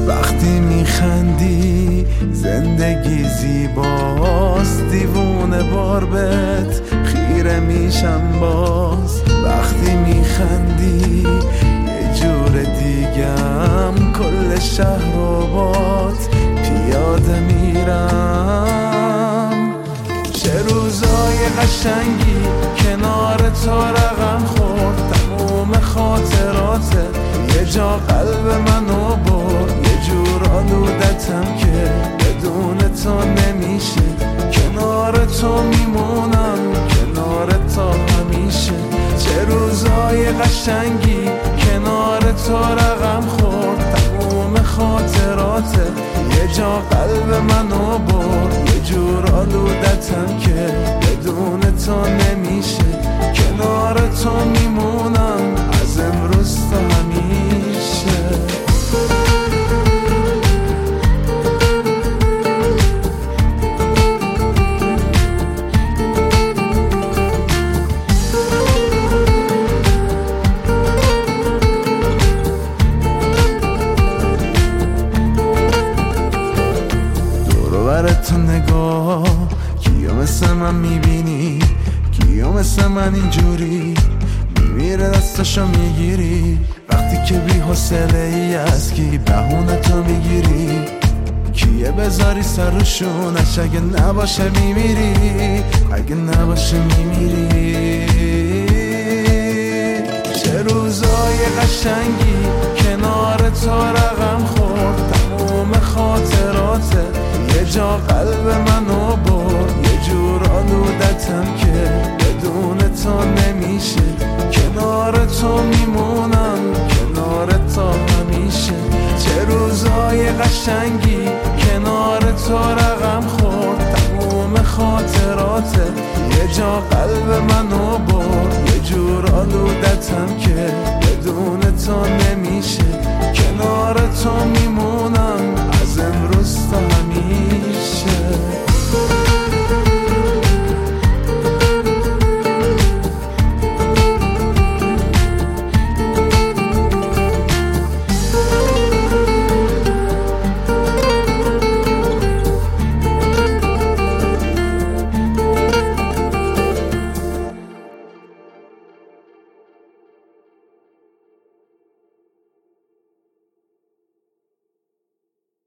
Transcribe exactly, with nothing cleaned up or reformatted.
وقتی میخندی زندگی زیباست، دیوونه بار بهت خیره میشم باز. وقتی میخندی یه جور دیگم، کل شهر و باد پیاده میرم. چه روزای قشنگی کنار تو رقم خورد، تموم خاطراته یه جا قلب منو برد. یه جور آلودتم که بدون تو نمیشه، کنار تو میمونم کنار تا همیشه. چه روزای قشنگی کنار تو رقم خورد، تموم خاطراته یه جا قلب منو برد. یه جور آلودتم که بدون تو نمیشه، کنار تو میمونم از امروز تا همیشه. تو نگاه کیو مثل من میبینی، کیو مثل من اینجوری میمیره دستشو میگیری. وقتی که بی حوصله ای از کی بهونه تو میگیری، کیه بذاری سرشونش اگه نباشه میمیری، اگه نباشه میمیری. چه روزای قشنگی کنار تو رقم خورد، تموم خاطراته یه جا قلب منو برد. یه جور آلودتم که بدون تو نمیشه، کنار تو میمونم کنار تا همیشه. چه روزای قشنگی کنار تو رقم خورد، تموم خاطراته یه جا قلب منو برد. یه جور آلودتم که بدون تو نمیشه، کنار تو